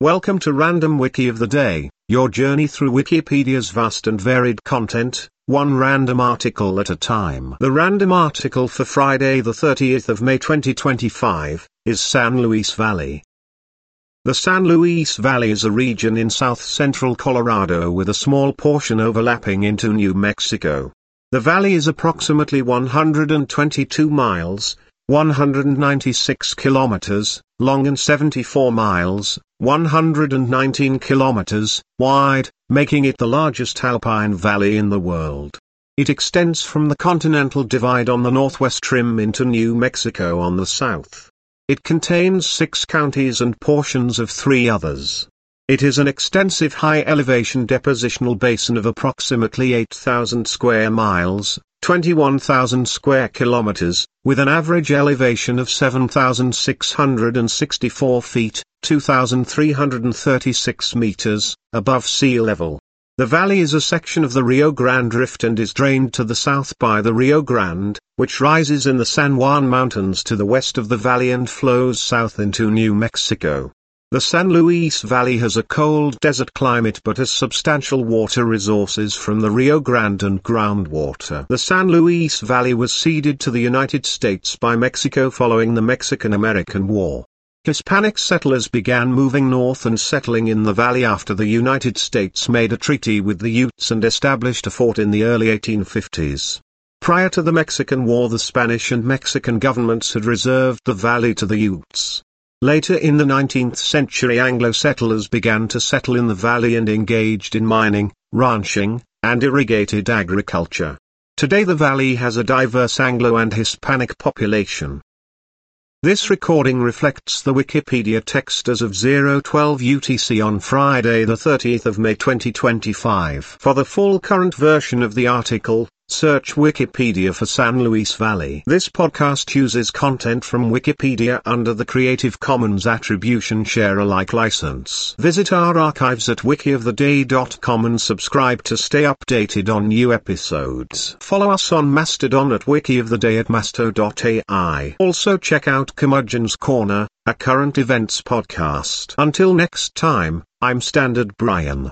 Welcome to Random Wiki of the Day, your journey through Wikipedia's vast and varied content, one random article at a time. The random article for Friday the 30th of May 2025, is San Luis Valley. The San Luis Valley is a region in south-central Colorado with a small portion overlapping into New Mexico. The valley is approximately 122 miles, 196 kilometers, long and 74 miles, 119 kilometers, wide, making it the largest alpine valley in the world. It extends from the Continental Divide on the northwest rim into New Mexico on the south. It contains 6 counties and portions of 3 others. It is an extensive high-elevation depositional basin of approximately 8,000 square miles, 21,000 square kilometers, with an average elevation of 7,664 feet, 2,336 meters, above sea level. The valley is a section of the Rio Grande Rift and is drained to the south by the Rio Grande, which rises in the San Juan Mountains to the west of the valley and flows south into New Mexico. The San Luis Valley has a cold desert climate but has substantial water resources from the Rio Grande and groundwater. The San Luis Valley was ceded to the United States by Mexico following the Mexican-American War. Hispanic settlers began moving north and settling in the valley after the United States made a treaty with the Utes and established a fort in the early 1850s. Prior to the Mexican War, the Spanish and Mexican governments had reserved the valley to the Utes. Later in the 19th century, Anglo settlers began to settle in the valley and engaged in mining, ranching, and irrigated agriculture. Today the valley has a diverse Anglo and Hispanic population. This recording reflects the Wikipedia text as of 012 UTC on Friday the 30th of May 2025. For the full current version of the article, search Wikipedia for San Luis Valley. This podcast uses content from Wikipedia under the Creative Commons Attribution Share Alike license. Visit our archives at wikioftheday.com and subscribe to stay updated on new episodes. Follow us on Mastodon at wikioftheday at masto.ai. Also check out Curmudgeon's Corner, a current events podcast. Until next time, I'm Standard Brian.